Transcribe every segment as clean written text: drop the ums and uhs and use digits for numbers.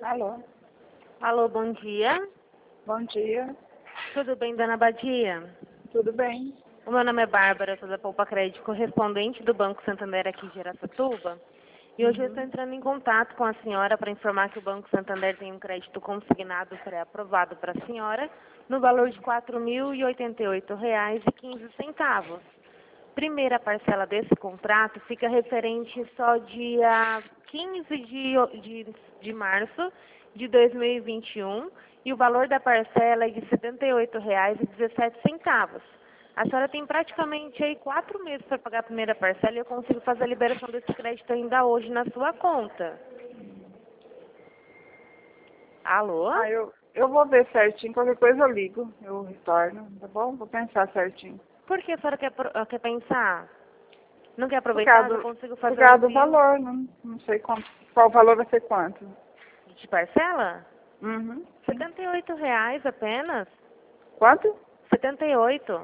Alô, Alô, bom dia. bom dia. Tudo bem, dona Badia? Tudo bem? O meu nome é Bárbara, sou da Poupa Crédito, correspondente do Banco Santander aqui de Araçatuba. E hoje eu estou entrando em contato com a senhora para informar que o Banco Santander tem um crédito consignado pré-aprovado para a senhora no valor de R$ 4.088,15. Primeira parcela desse contrato fica referente só dia 15 de março de 2021 e o valor da parcela é de R$ 78,17. A senhora tem praticamente aí 4 meses para pagar a primeira parcela e eu consigo fazer a liberação desse crédito ainda hoje na sua conta. Alô? Eu vou ver certinho, qualquer coisa eu ligo, eu retorno, tá bom? Vou pensar certinho. Por que a senhora quer pensar? Não quer Por aproveitar? causa, Não consigo por fazer o causa do envio valor, não sei qual o valor vai ser quanto. de parcela? Uhum. R$ 78 apenas. Quanto? 78.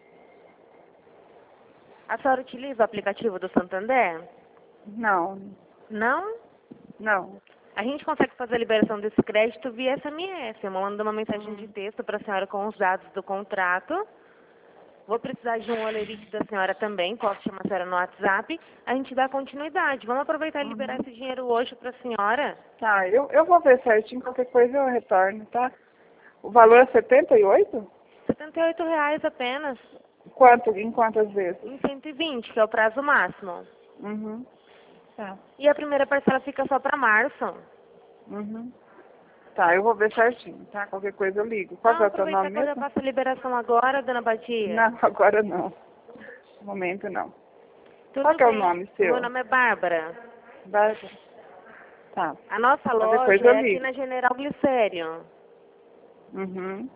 A senhora utiliza o aplicativo do Santander? Não, Não? não. A gente consegue fazer a liberação desse crédito via SMS. Eu mando uma mensagem de texto para a senhora com os dados do contrato. Vou precisar de um olerite da senhora também. Posso chamar a senhora no WhatsApp. A gente dá continuidade. Vamos aproveitar e liberar esse dinheiro hoje para a senhora? Tá, eu vou ver certinho, qualquer coisa eu retorno, tá? O valor é 78? R$ 78 apenas. Em quantas vezes? Em 120, que é o prazo máximo. Uhum. Tá. E a primeira parcela fica só para março. Uhum. Tá, eu vou ver certinho, tá? Qualquer coisa eu ligo. Qual que Não, é o teu aproveitar nome que eu já mesmo? faço a liberação agora, dona Badia. Não, agora não. No momento não. Qual Tudo que é o bem. nome O meu seu? nome é Bárbara. Bárbara. Tá. A nossa Qualquer loja coisa eu é aqui ligo. na General Glicério. Uhum.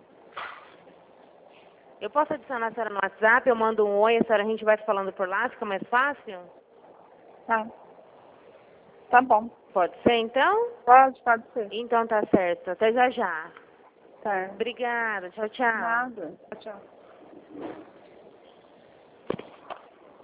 Eu posso adicionar a senhora no WhatsApp, eu mando um oi, a gente vai falando por lá, fica mais fácil? Tá. Tá bom. Pode ser, então? Pode ser. Então tá certo. Até já já. Tá. Obrigada. Tchau, tchau. Nada. Tchau.